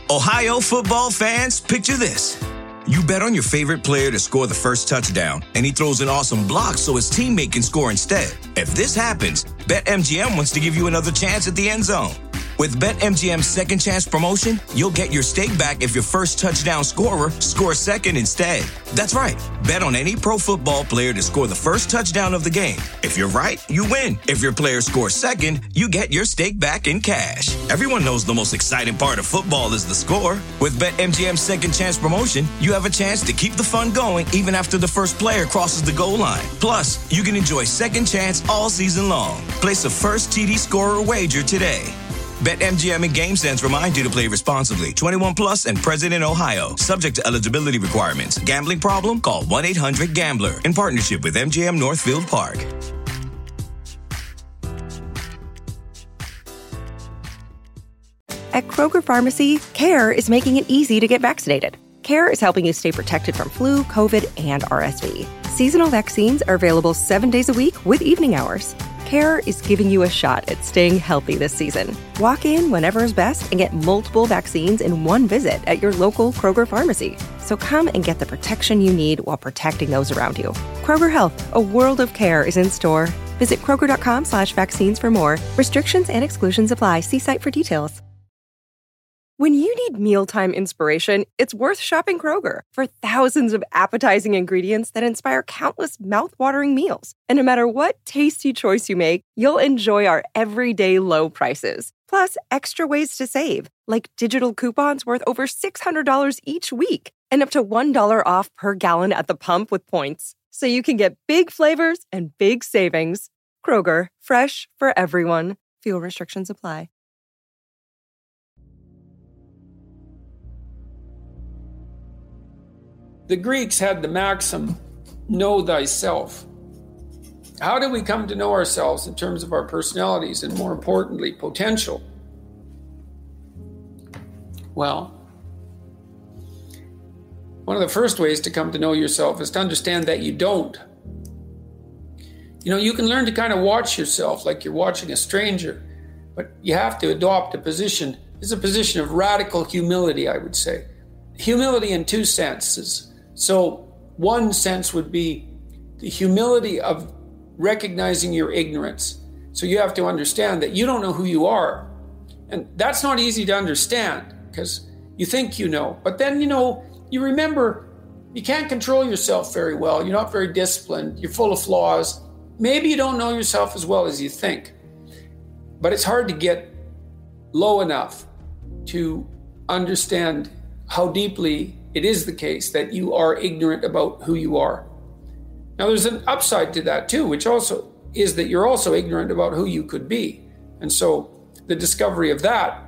Ohio football fans, picture this. You bet on your favorite player to score the first touchdown, and he throws an awesome block so his teammate can score instead. If this happens, BetMGM wants to give you another chance at the end zone. With BetMGM's second chance promotion, you'll get your stake back if your first touchdown scorer scores second instead. That's right. Bet on any pro football player to score the first touchdown of the game. If you're right, you win. If your player scores second, you get your stake back in cash. Everyone knows the most exciting part of football is the score. With BetMGM's second chance promotion, you have a chance to keep the fun going even after the first player crosses the goal line. Plus, you can enjoy second chance all season long. Place a first TD scorer wager today. BetMGM and GameSense remind you to play responsibly. 21 plus and present in Ohio. Subject to eligibility requirements. Gambling problem? Call 1-800-GAMBLER. In partnership with MGM Northfield Park. At Kroger Pharmacy, CARE is making it easy to get vaccinated. CARE is helping you stay protected from flu, COVID, and RSV. Seasonal vaccines are available 7 days a week with evening hours. CARE is giving you a shot at staying healthy this season. Walk in whenever is best and get multiple vaccines in one visit at your local Kroger pharmacy. So come and get the protection you need while protecting those around you. Kroger Health, a world of care is in store. Visit Kroger.com/vaccines for more. Restrictions and exclusions apply. See site for details. When you need mealtime inspiration, it's worth shopping Kroger for thousands of appetizing ingredients that inspire countless mouth-watering meals. And no matter what tasty choice you make, you'll enjoy our everyday low prices. Plus, extra ways to save, like digital coupons worth over $600 each week and up to $1 off per gallon at the pump with points. So you can get big flavors and big savings. Kroger, fresh for everyone. Fuel restrictions apply. The Greeks had the maxim, know thyself. How do we come to know ourselves in terms of our personalities and, more importantly, potential? Well, one of the first ways to come to know yourself is to understand that you don't. You know, you can learn to kind of watch yourself like you're watching a stranger, but you have to adopt a position. It's a position of radical humility, I would say. Humility in two senses. So one sense would be the humility of recognizing your ignorance. So you have to understand that you don't know who you are. And that's not easy to understand because you think you know. But then, you remember you can't control yourself very well. You're not very disciplined. You're full of flaws. Maybe you don't know yourself as well as you think. But it's hard to get low enough to understand how deeply it is the case that you are ignorant about who you are. Now, there's an upside to that too, which also is that you're also ignorant about who you could be. And so the discovery of that,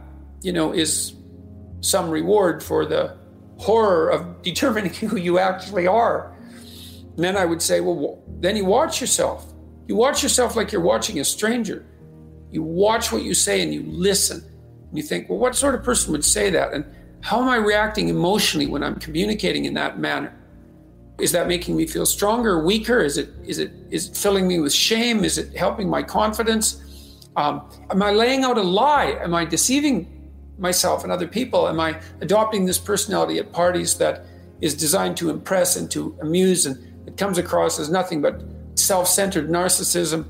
is some reward for the horror of determining who you actually are. And then I would say, well, then you watch yourself. You watch yourself like you're watching a stranger. You watch what you say and you listen. And you think, well, what sort of person would say that? And how am I reacting emotionally when I'm communicating in that manner? Is that making me feel stronger, weaker? Is it filling me with shame? Is it helping my confidence? Am I laying out a lie? Am I deceiving myself and other people? Am I adopting this personality at parties that is designed to impress and to amuse, and it comes across as nothing but self-centered narcissism?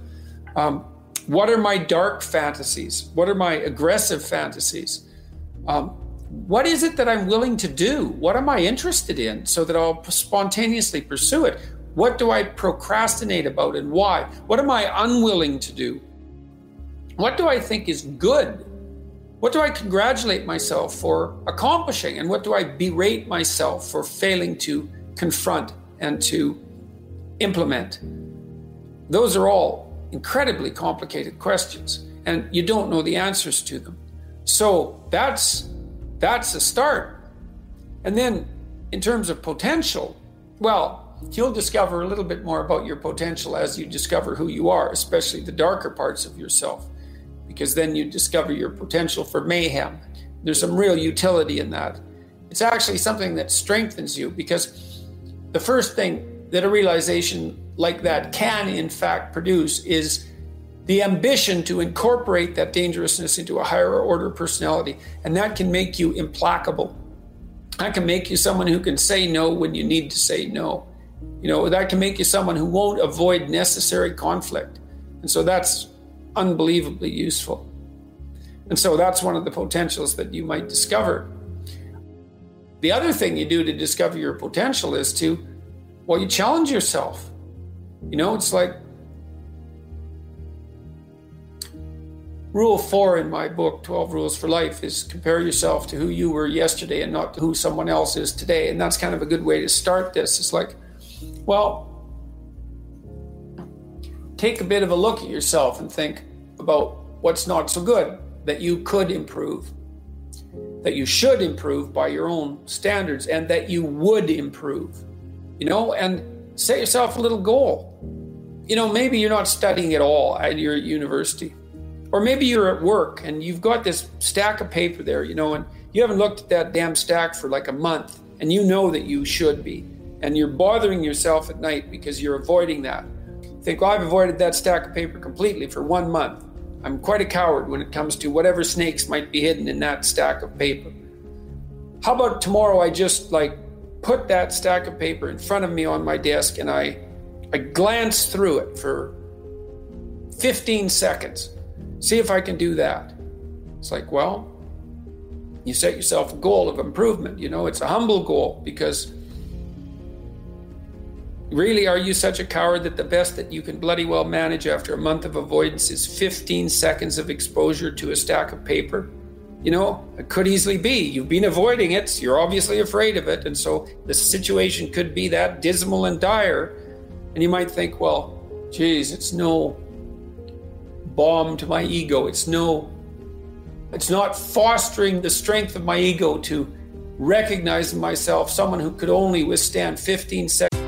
What are my dark fantasies? What are my aggressive fantasies? What is it that I'm willing to do? What am I interested in so that I'll spontaneously pursue it? What do I procrastinate about and why? What am I unwilling to do? What do I think is good? What do I congratulate myself for accomplishing? And what do I berate myself for failing to confront and to implement? Those are all incredibly complicated questions, and you don't know the answers to them. So that's a start. And then in terms of potential, well, you'll discover a little bit more about your potential as you discover who you are, especially the darker parts of yourself, because then you discover your potential for mayhem. There's some real utility in that. It's actually something that strengthens you, because the first thing that a realization like that can in fact produce is the ambition to incorporate that dangerousness into a higher order personality. And that can make you implacable. That can make you someone who can say no when you need to say no. That can make you someone who won't avoid necessary conflict. And so that's unbelievably useful. And so that's one of the potentials that you might discover. The other thing you do to discover your potential is you challenge yourself. It's like Rule 4 in my book, 12 Rules for Life, is compare yourself to who you were yesterday and not to who someone else is today. And that's kind of a good way to start this. It's like, take a bit of a look at yourself and think about what's not so good that you could improve, that you should improve by your own standards, and that you would improve, and set yourself a little goal. Maybe you're not studying at all at your university. Or maybe you're at work and you've got this stack of paper there, and you haven't looked at that damn stack for like a month, and you know that you should be. And you're bothering yourself at night because you're avoiding that. You think, I've avoided that stack of paper completely for 1 month. I'm quite a coward when it comes to whatever snakes might be hidden in that stack of paper. How about tomorrow I just put that stack of paper in front of me on my desk and I glance through it for 15 seconds. See if I can do that. It's like, you set yourself a goal of improvement. It's a humble goal, because really, are you such a coward that the best that you can bloody well manage after a month of avoidance is 15 seconds of exposure to a stack of paper? It could easily be. You've been avoiding it. So you're obviously afraid of it. And so the situation could be that dismal and dire. And you might think, geez, it's no balm to my ego. It's not fostering the strength of my ego to recognize in myself someone who could only withstand 15 seconds.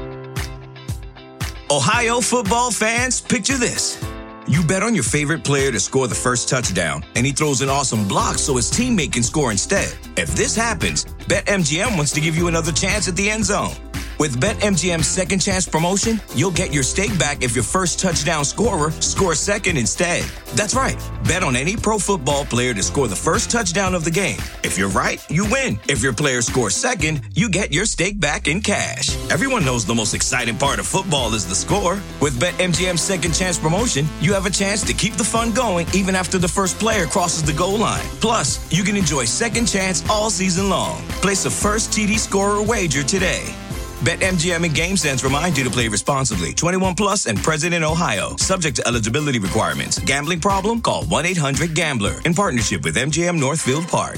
Ohio football fans, picture this. You bet on your favorite player to score the first touchdown, and he throws an awesome block so his teammate can score instead. If this happens, BetMGM wants to give you another chance at the end zone. With BetMGM's second chance promotion, you'll get your stake back if your first touchdown scorer scores second instead. That's right. Bet on any pro football player to score the first touchdown of the game. If you're right, you win. If your player scores second, you get your stake back in cash. Everyone knows the most exciting part of football is the score. With BetMGM's second chance promotion, you have a chance to keep the fun going even after the first player crosses the goal line. Plus, you can enjoy second chance all season long. Place a first TD scorer wager today. BetMGM and GameSense remind you to play responsibly. 21 plus and present in Ohio. Subject to eligibility requirements. Gambling problem? Call 1-800-GAMBLER. In partnership with MGM Northfield Park.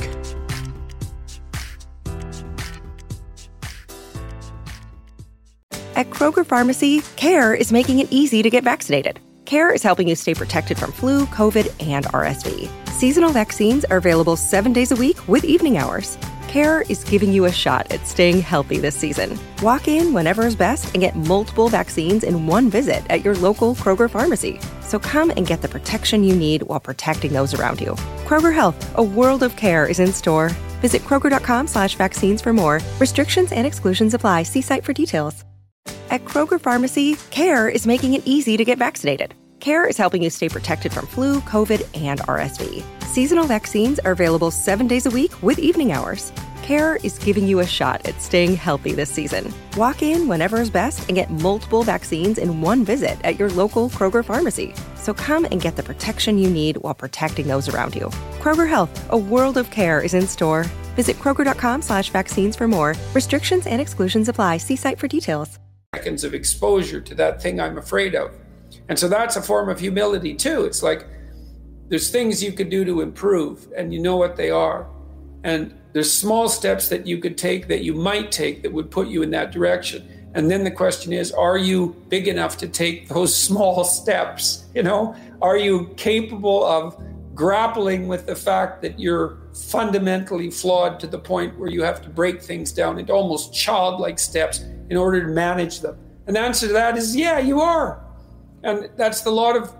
At Kroger Pharmacy, CARE is making it easy to get vaccinated. CARE is helping you stay protected from flu, COVID, and RSV. Seasonal vaccines are available 7 days a week with evening hours. CARE is giving you a shot at staying healthy this season. Walk in whenever is best and get multiple vaccines in one visit at your local Kroger pharmacy. So come and get the protection you need while protecting those around you. Kroger Health, a world of care is in store. Visit Kroger.com/vaccines for more. Restrictions and exclusions apply. See site for details. At Kroger Pharmacy, CARE is making it easy to get vaccinated. CARE is helping you stay protected from flu, COVID, and RSV. Seasonal vaccines are available 7 days a week with evening hours. CARE is giving you a shot at staying healthy this season. Walk in whenever is best and get multiple vaccines in one visit at your local Kroger pharmacy. So come and get the protection you need while protecting those around you. Kroger Health, a world of care is in store. Visit Kroger.com/vaccines for more. Restrictions and exclusions apply. See site for details. Seconds of exposure to that thing I'm afraid of. And so that's a form of humility too. It's like there's things you could do to improve and you know what they are. And there's small steps that you could take, that you might take, that would put you in that direction. And then the question is, are you big enough to take those small steps? Are you capable of grappling with the fact that you're fundamentally flawed to the point where you have to break things down into almost childlike steps in order to manage them? And the answer to that is, yeah, you are. And that's the lot of,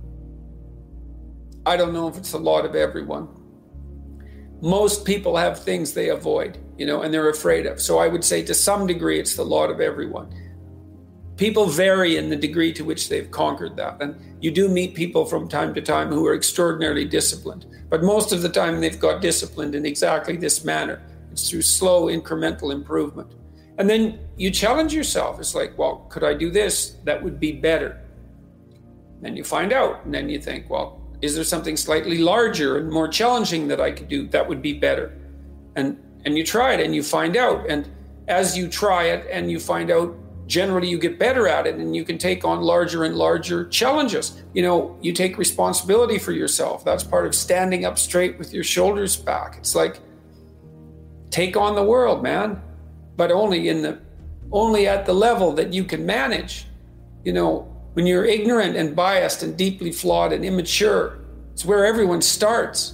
I don't know if it's the lot of everyone. Most people have things they avoid, and they're afraid of. So I would say to some degree, it's the lot of everyone. people vary in the degree to which they've conquered that. And you do meet people from time to time who are extraordinarily disciplined. But most of the time they've got disciplined in exactly this manner. It's through slow incremental improvement. And then you challenge yourself. It's like, well, could I do this? That would be better. Then you find out. And then you think, well, is there something slightly larger and more challenging that I could do? That would be better. And you try it and you find out. And as you try it and you find out, generally you get better at it and you can take on larger and larger challenges. You take responsibility for yourself. That's part of standing up straight with your shoulders back. It's like, take on the world, man, but only at the level that you can manage. When you're ignorant and biased and deeply flawed and immature, it's where everyone starts.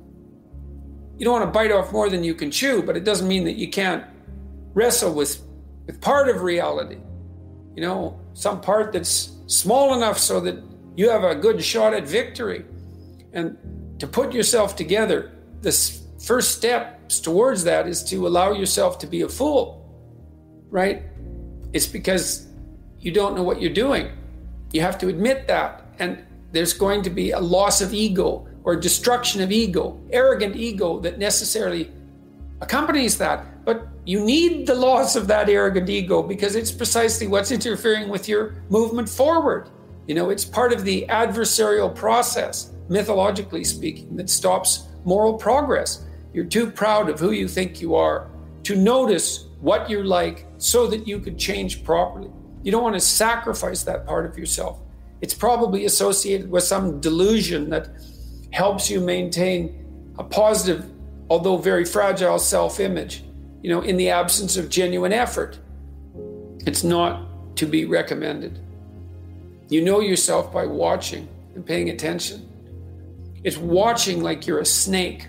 You don't want to bite off more than you can chew, but it doesn't mean that you can't wrestle with part of reality. Some part that's small enough so that you have a good shot at victory. And to put yourself together, this first steps towards that is to allow yourself to be a fool, right? It's because you don't know what you're doing. You have to admit that. And there's going to be a loss of ego or destruction of ego, arrogant ego that necessarily accompanies that. But you need the loss of that arrogant ego because it's precisely what's interfering with your movement forward. It's part of the adversarial process, mythologically speaking, that stops moral progress. You're too proud of who you think you are to notice what you're like so that you could change properly. You don't want to sacrifice that part of yourself. It's probably associated with some delusion that helps you maintain a positive, although very fragile self-image, in the absence of genuine effort. It's not to be recommended. You know yourself by watching and paying attention. It's watching like you're a snake.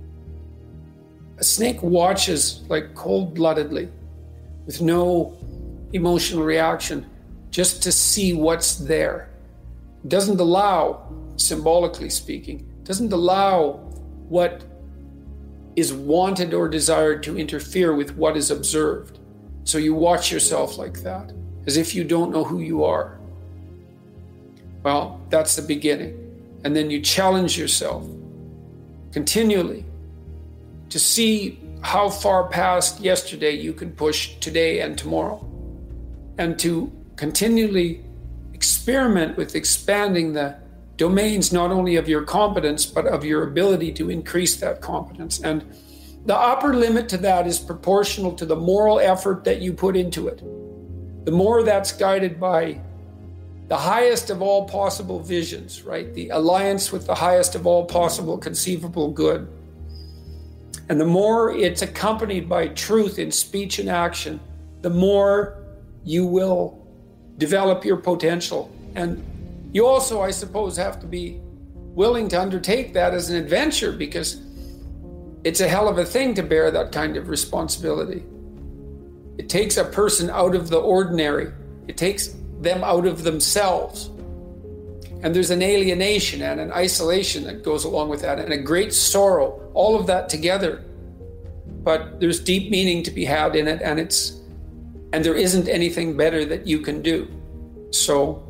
A snake watches like cold-bloodedly, with no emotional reaction, just to see what's there. It doesn't allow, symbolically speaking, doesn't allow what is wanted or desired to interfere with what is observed. So you watch yourself like that, as if you don't know who you are. Well, that's the beginning. And then you challenge yourself continually to see how far past yesterday you can push today and tomorrow, and to continually experiment with expanding the domains not only of your competence, but of your ability to increase that competence. And the upper limit to that is proportional to the moral effort that you put into it. The more that's guided by the highest of all possible visions, right? The alliance with the highest of all possible conceivable good. And the more it's accompanied by truth in speech and action, the more you will develop your potential. And you also, I suppose, have to be willing to undertake that as an adventure, because it's a hell of a thing to bear that kind of responsibility. It takes a person out of the ordinary. It takes them out of themselves. And there's an alienation and an isolation that goes along with that, and a great sorrow, all of that together. But there's deep meaning to be had in it, and there isn't anything better that you can do. So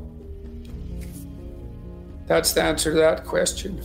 that's the answer to that question.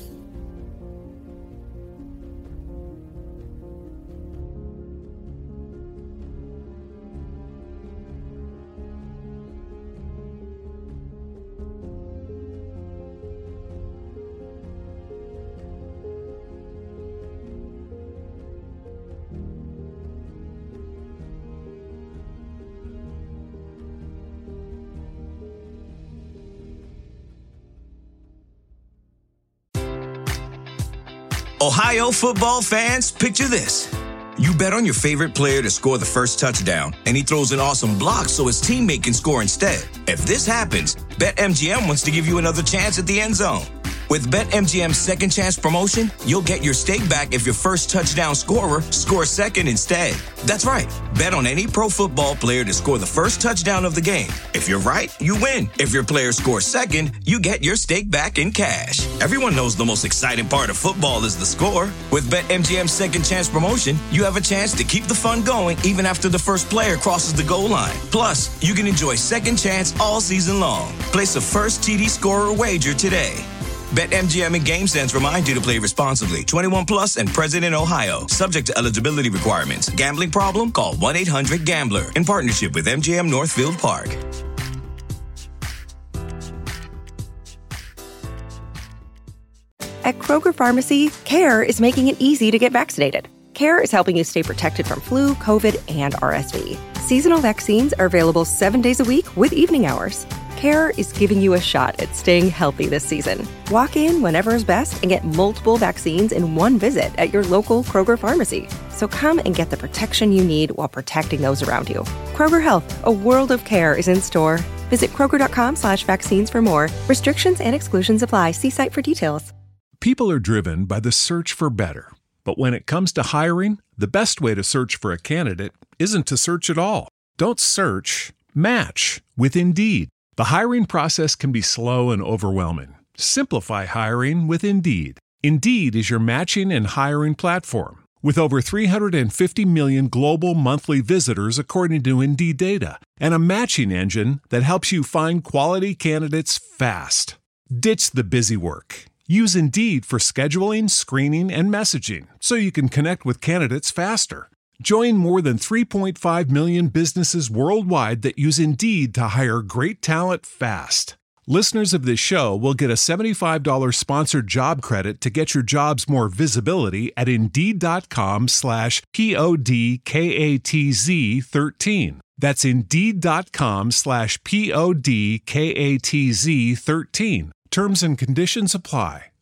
Ohio football fans, picture this. You bet on your favorite player to score the first touchdown, and he throws an awesome block so his teammate can score instead. If this happens, BetMGM wants to give you another chance at the end zone. With BetMGM's second chance promotion, you'll get your stake back if your first touchdown scorer scores second instead. That's right. Bet on any pro football player to score the first touchdown of the game. If you're right, you win. If your player scores second, you get your stake back in cash. Everyone knows the most exciting part of football is the score. With BetMGM's second chance promotion, you have a chance to keep the fun going even after the first player crosses the goal line. Plus, you can enjoy second chance all season long. Place a first TD scorer wager today. BetMGM and GameSense remind you to play responsibly. 21 plus and present in Ohio. Subject to eligibility requirements. Gambling problem? Call 1-800-GAMBLER. In partnership with MGM Northfield Park. At Kroger Pharmacy, CARE is making it easy to get vaccinated. CARE is helping you stay protected from flu, COVID, and RSV. Seasonal vaccines are available 7 days a week with evening hours. CARE is giving you a shot at staying healthy this season. Walk in whenever is best and get multiple vaccines in one visit at your local Kroger pharmacy. So come and get the protection you need while protecting those around you. Kroger Health, a world of care is in store. Visit Kroger.com/vaccines for more. Restrictions and exclusions apply. See site for details. People are driven by the search for better. But when it comes to hiring, the best way to search for a candidate isn't to search at all. Don't search, match with Indeed. The hiring process can be slow and overwhelming. Simplify hiring with Indeed. Indeed is your matching and hiring platform. With over 350 million global monthly visitors according to Indeed data, and a matching engine that helps you find quality candidates fast. Ditch the busy work. Use Indeed for scheduling, screening, and messaging so you can connect with candidates faster. Join more than 3.5 million businesses worldwide that use Indeed to hire great talent fast. Listeners of this show will get a $75 sponsored job credit to get your jobs more visibility at Indeed.com/PODKATZ13. That's Indeed.com/PODKATZ13. Terms and conditions apply.